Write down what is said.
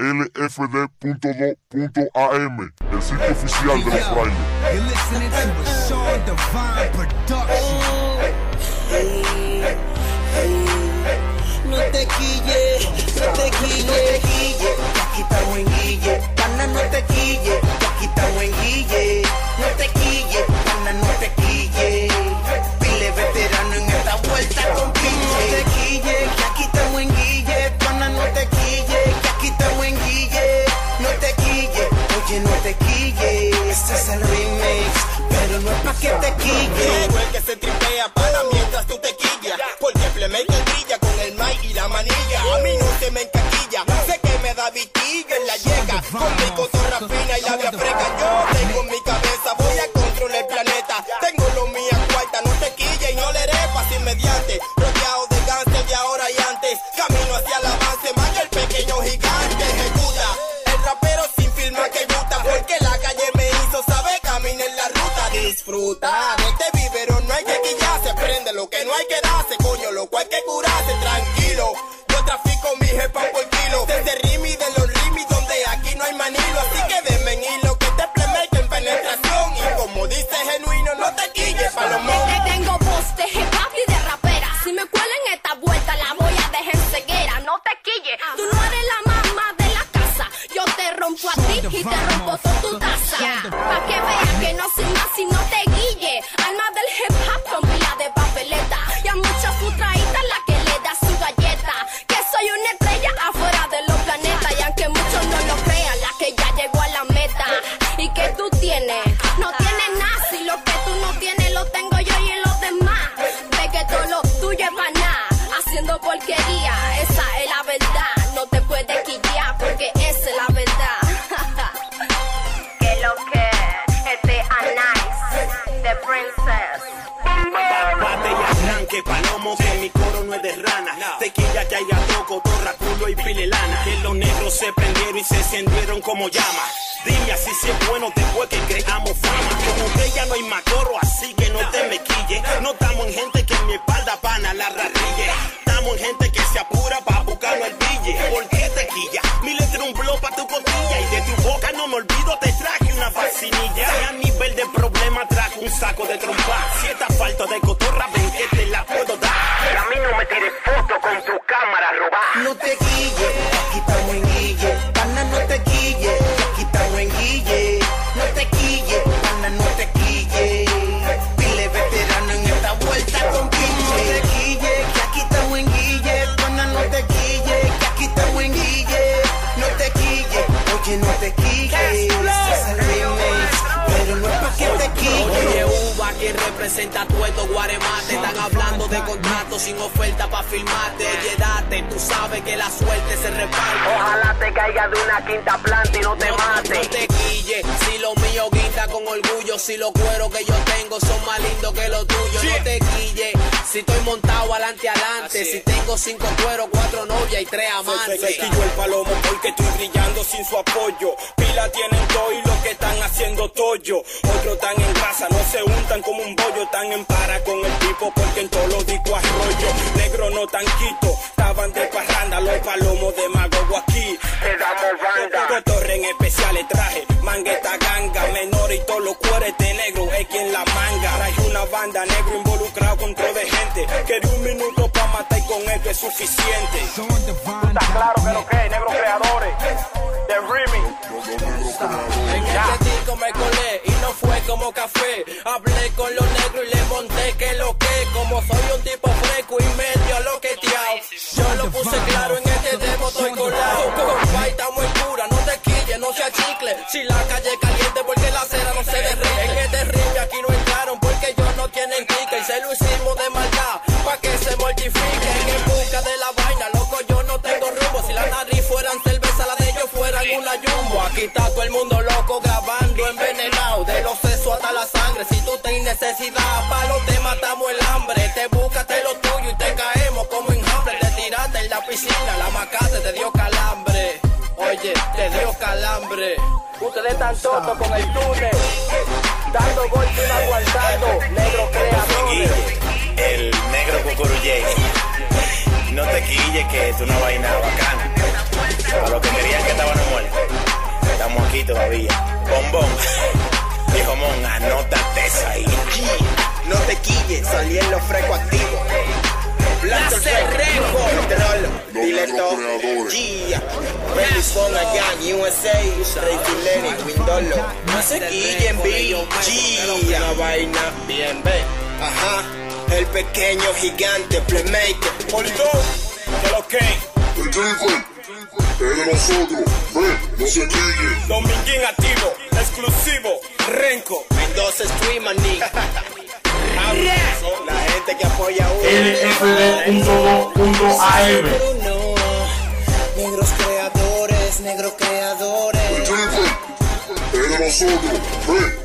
LFD.2.am, el sitio oficial de los frailes. You're listening to a Sean Divine production. No te quille, no te quille, que aquí estamos en guille. Pana, no te quille, que aquí estamos en guille. No te quille, pana, no te quille. Pile veterano en esta vuelta con pinche. No te quille, que aquí estamos en guille. Pana, no te quille, que aquí estamos en guille. No te quille, oye, no te quille. Este es el remix, pero no es pa' que te quille. Tú el que se tripea pana mientras tú te quillas. Porque Playmaker brilla con el mic y la manilla. A mí no se me encaquilla, sé que me da vitilla en la llega. Con mi cotorra fina y labia fresca. Yo tengo en mi cabeza, voy a controlar el planeta. Tengo lo mío cuarta, no te quille y no le eres sin mediante. Rodeado de gánster de ahora y antes. Camino hacia el avance, más el pequeño gigante ejecuta. El rapero sin firma que gusta, porque la calle me hizo saber caminar en la ruta. Disfruta de este vivero, no hay que quillarse. Prende lo que no hay que darse, coño, lo cual hay que curarse, tranquilo. Yo trafico mi jefa por kilo. Desde Rimi de los Rimi, donde aquí no hay manilo. Así que denme en hilo, que te Playmaker en penetración. Y como dice genuino, no te quilles, palomón. Que tengo voz de hip hop y de rapera. Si me cuelen esta vuelta, la voy a dejar en ceguera. No te quilles, tú no eres la mamá de la casa. Yo te rompo a ti y te rompo toda tu taza. Pa' que veas que no soy más si no te guille. Alma del hip hop con pila de papeleta. Y a muchas futraitas la que le da su galleta. Que soy una estrella afuera de los planetas. Y aunque muchos no lo crean, la que ya llegó a la meta. Y que tú tienes, no tienes nada. Si lo que tú no tienes lo tengo yo y los demás. Ve que todo lo tuyo es para nada. Haciendo porquería, esa es la verdad. No te puedes quillar porque esa es la verdad. Que lo que este Anais de Princess. Bate y arranque, palomo, que mi coro no es de rana. Tequilla, ya haya toco, torra, culo y pilelana. Que los negros se prendieron y se encendieron como llama. Dime así si es bueno después que creamos fama. Como que ya no hay más coro, así que no te me quille. No estamos en gente que en mi espalda pana la rarrille. Estamos en gente que se apura pa' buscarnos el bille. ¿Por qué tequilla? Mi letra un blow pa' tu costilla. Y de tu boca no me olvido, te traje una vacinilla. Y a nivel de problema trajo un saco de trompa. Si esta falta de cotorra, ven que te la puedo dar. Pero a mí no me tires foto con tu cámara robada. No te quille, aquí estamos en guille. Pana, no te quille, aquí estamos en guille. No te quille, pana, no te quille. Pile veterano en esta vuelta con pinche. No te quille, que aquí estamos en guille. Pana, no te quille, que aquí estamos en guille. No te quille, oye, no te quille. Este es el remix, pero no es pa' que te quille. Oye, Uva, quien representa todo estos guaremates. Están hablando de contratos sin oferta pa' firmarte. Oye, date, tú sabes que la suerte se reparte. Ojalá te caiga de una quinta planta y no te mate. No te quille, si lo mío guinda con orgullo. Si los cueros que yo tengo son más lindos que los tuyos. No te quille, si estoy montado adelante. Si tengo 5 cueros, 4 novias y 3 amantes. Se quilló el palomo porque estoy brillando sin su apoyo. Pila tienen todo y lo que están haciendo tollo. Otros están en casa, no se untan como un bollo. Están en para con el tipo porque en todos los discos arroyo. Negro no tan quito, estaban de parranda. Los palomos de Magogo aquí te damos banda. Cotorre en especiales traje, mangueta ganga. Menor y todos los cueros de negro es quien la manga. Traje una banda negro involucrado con todo de gente. Quería un minuto pa' matar y con esto es suficiente. Está claro que lo que es, negros creadores de Rimi. En este disco me colé y no fue como café. Hablé con los negros y le monté que lo que. Como soy un tipo fresco y medio loqueteado, yo lo puse claro en este demo, estoy colado. Compa, estamos en cura, no te quilles, no se achicle. Si la calle es caliente porque la cera no se derrite. En este ritmo aquí no entraron porque ellos no tienen clique. Y se lo hicimos de maldad pa' que se mortifiquen. En busca de la vaina, loco, yo no tengo rumbo. Si la nariz fueran cerveza, la de ellos fueran una jumbo. Aquí está todo el mundo loco grabando envenenado. De los sesos hasta la sangre. Si tú tienes necesidad, palo te matamos el hambre. Te buscaste lo tuyo y te caemos como enjambre. Te tiraste en la piscina, la macate te dio calambre. Oye, te dio calambre. Ustedes están todos con el túnel, dando golpe y aguantando. Negro creadores. El negro cucurullé. No te quilles que es una vaina bacana. Para los que querían que estaban aquí todavía. Bombón. Dijo Mon, anótate eso ahí. No te quilles, salí en lo fresco activo. Blaster Rejo, control, dile todo. Bellison allá en USA, Ray Lenny, Windolo. No se quillen, BG. Una vaina bien, ve. Ajá, el pequeño gigante, playmaker. Polito, de lo que. El Jingle es de nosotros, ve, no se quille. Dominguín activo, exclusivo, Renko. Mendoza Streamer, nigga. La gente que apoya a uno. LFD.2.AM. Negros creadores, negros creadores. El Jingle es de nosotros, ve.